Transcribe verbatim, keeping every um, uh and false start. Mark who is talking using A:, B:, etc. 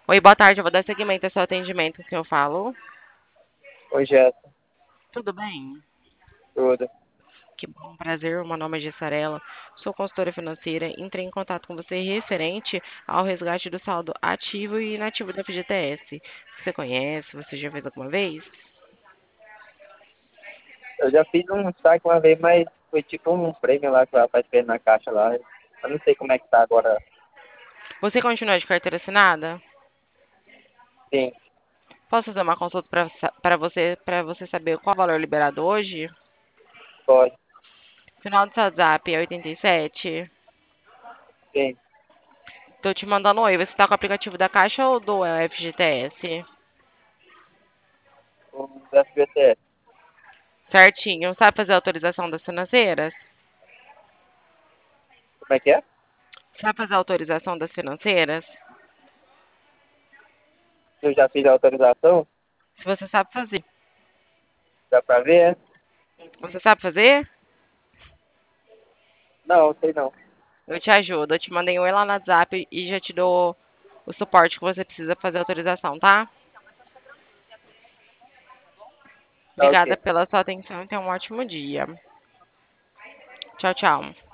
A: Oi, boa tarde. Eu vou dar seguimento ao seu atendimento que eu falo.
B: Oi, Jéssica,
A: Tudo bem?
B: tudo.
A: Que bom, prazer. Meu nome é Gessarela. Sou consultora financeira. Entrei em contato com você referente ao resgate do saldo ativo e inativo da F G T S. Você conhece? Você já fez alguma vez?
B: Eu já fiz um saque uma vez, mas foi tipo um prêmio lá que o rapaz fez na caixa lá. Eu não sei como é que tá agora.
A: Você continua de carteira assinada?
B: Sim,
A: Posso fazer uma consulta para você, para você saber qual o valor liberado hoje?
B: pode.
A: Final do seu WhatsApp é oitenta e sete.
B: Sim,
A: Tô te mandando um oi. Você tá com o aplicativo da Caixa ou do F G T S?
B: um F G T S.
A: Certinho. Sabe fazer a autorização das financeiras?
B: Como é que é?
A: Sabe fazer a autorização das financeiras?
B: Eu já fiz a autorização,
A: Se você sabe fazer.
B: dá pra ver, é?
A: Você sabe fazer?
B: Não, sei não.
A: Eu te ajudo. Eu te mandei um oi lá no WhatsApp e já te dou o suporte que você precisa fazer a autorização, tá?
B: Tá
A: Obrigada
B: ok.
A: pela sua atenção e tenha um ótimo dia. Tchau, tchau.